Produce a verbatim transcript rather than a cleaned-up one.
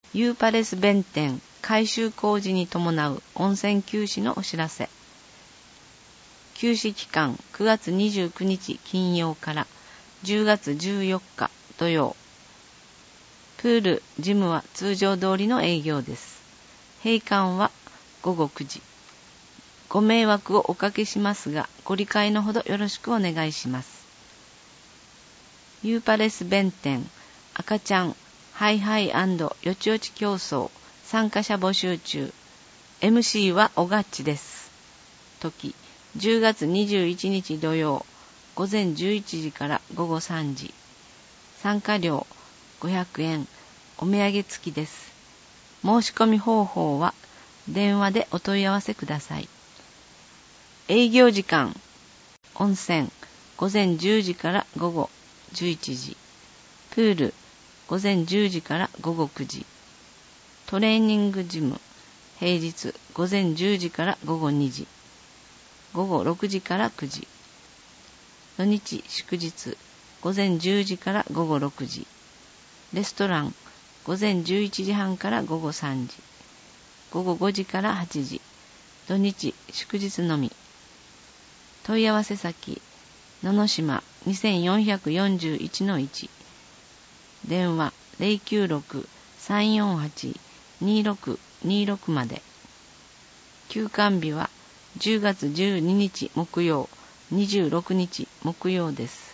ユーパレス弁天改修工事に伴う温泉休止のお知らせ。休止期間くがつにじゅうくにち金曜からじゅうがつじゅうよっか土曜。プール、ジムは通常通りの営業です。閉館はごごくじ。ご迷惑をおかけしますが、ご理解のほどよろしくお願いします。ユーパレス弁天赤ちゃんハイハイ&よちよち競争参加者募集中。 エムシー はおがっちです。時じゅうがつにじゅういちにち土曜ごぜんじゅういちじからごごさんじ。参加料ごひゃくえん、お土産付きです。申し込み方法は電話でお問い合わせください。営業時間温泉ごぜんじゅうじからごごじゅういちじ、プールごぜんじゅうじからごごくじ、トレーニングジム平日ごぜんじゅうじからごごにじ、ごごろくじからくじ、土日祝日ごぜんじゅうじからごごろくじ、レストランごぜんじゅういちじはんからごごさんじ、ごごごじからはちじ、土日祝日のみ。問い合わせ先野々島 にせんよんひゃくよんじゅういちのいち、電話 ゼロきゅうろく さんよんはち にろくにろく まで。休館日はじゅうがつじゅうににち木曜、にじゅうろくにち木曜です。